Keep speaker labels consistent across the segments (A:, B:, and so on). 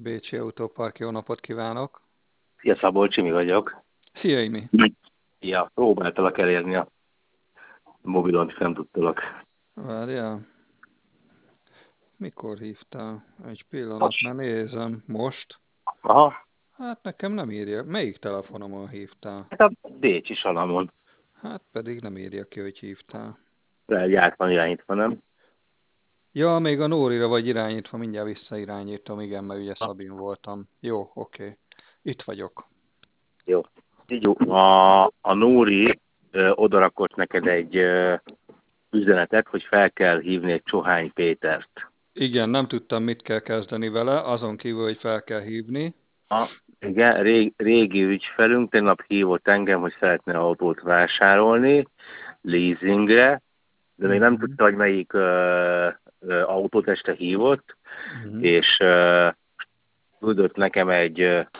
A: Bécsi Autópark, jó napot kívánok!
B: Szia Szabolcs, mi vagyok.
A: Szia, Imi!
B: Ja, próbáltalak elérni a mobilon, nem tudtalak.
A: Várjál, mikor hívtál? Egy pillanat,
B: Most.
A: már nézem. Most?
B: Aha,
A: Hát nekem nem írja. Melyik telefonomon hívtál?
B: hát a Bécsi Salamon.
A: Hát pedig nem írja ki, hogy hívtál.
B: Át van irányítva, nem?
A: Ja, még a Nórira vagy irányítva, mindjárt visszairányítom, igen, mert ugye
B: Ha,
A: Szabin voltam. Jó, oké. Itt vagyok.
B: jó. Így jó. A Nóri odarakott neked egy üzenetet, hogy fel kell hívni egy Csohány Pétert.
A: Igen, nem tudtam, mit kell kezdeni vele, azon kívül, hogy fel kell hívni.
B: Igen, régi ügyfelünk tegnap hívott engem, hogy szeretne autót vásárolni leasingre, de még nem
A: Uh-huh.
B: tudta, hogy melyik autót este hívott,
A: Uh-huh.
B: és küldött nekem egy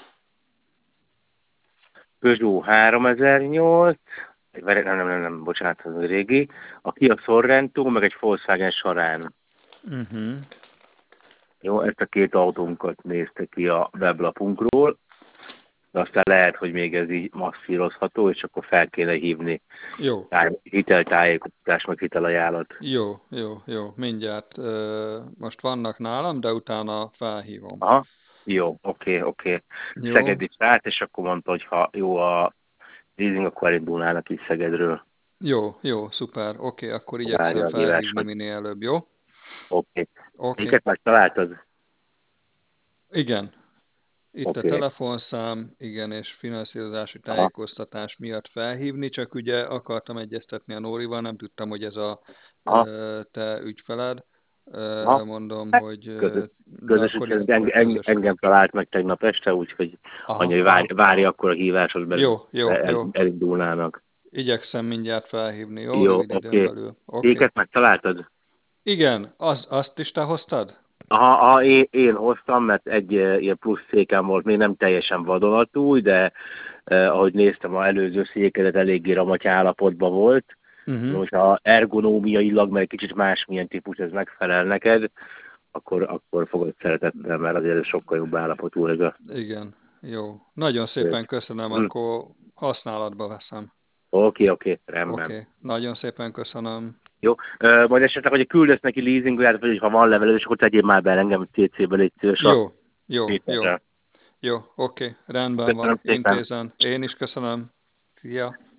B: Peugeot 3008, nem, bocsánat, az a régi, a Kia Sorrento, meg egy Volkswagen Sarán.
A: Uh-huh.
B: Jó, ezt a két autónkat nézte ki a weblapunkról, de aztán lehet, hogy még ez így masszírozható, és akkor fel kéne hívni
A: Jó.
B: hiteltájékoztatás, meg hitelajánlat.
A: Jó, mindjárt. Most vannak nálam, de utána felhívom.
B: Aha, jó, oké.
A: Jó,
B: Szeged is állt, és akkor mondta, hogy ha jó a leasing, akkor elindulnának is Szegedről.
A: jó, szuper. Oké, akkor igyekszem
B: Várja a
A: felhívni
B: hívásomat.
A: minél előbb, jó?
B: Oké.
A: Oké,
B: Minket megtaláltad?
A: igen. Itt a
B: Oké.
A: telefonszám, igen, és finanszírozási
B: Aha,
A: tájékoztatás miatt felhívni, csak ugye akartam egyeztetni a Nórival, nem tudtam, hogy ez a
B: aha,
A: te ügyfeled.
B: aha.
A: Mondom,
B: Hát,
A: hogy
B: közös,
A: de
B: közös
A: akkor,
B: úgyhogy
A: akkor közös.
B: engem talált meg tegnap este, úgyhogy
A: Aha,
B: anya, hogy
A: aha.
B: várja akkor a hívásos
A: Jó.
B: elindulnának.
A: Igyekszem mindjárt felhívni, jó?
B: Jó,
A: Rövid időn
B: oké.
A: belül. Oké.
B: Éket megtaláltad?
A: Igen, azt is te hoztad?
B: Aha, én hoztam, mert egy ilyen plusz székem volt, még nem teljesen vadonatúj, de ahogy néztem, az előző székedet eléggé ramaty állapotban volt.
A: Uh-huh.
B: Most ha ergonómiailag, meg egy kicsit másmilyen típus ez megfelel neked, akkor fogod szeretettel, mert azért ez sokkal jobb állapotú ez a
A: Igen, jó. Nagyon szépen
B: szék.
A: köszönöm,
B: Hm.
A: akkor használatba veszem.
B: Oké, rendben.
A: Oké, nagyon szépen köszönöm.
B: Jó, majd esetleg, hogy küldesz neki leasingját, vagy ha van levelezés, akkor tegyél már be engem CC-be, légy szíves a
A: Jó, jó, jó,
B: Péterrel.
A: jó, oké, rendben van,
B: Köszönöm szépen.
A: intézem. Én is köszönöm. Szia.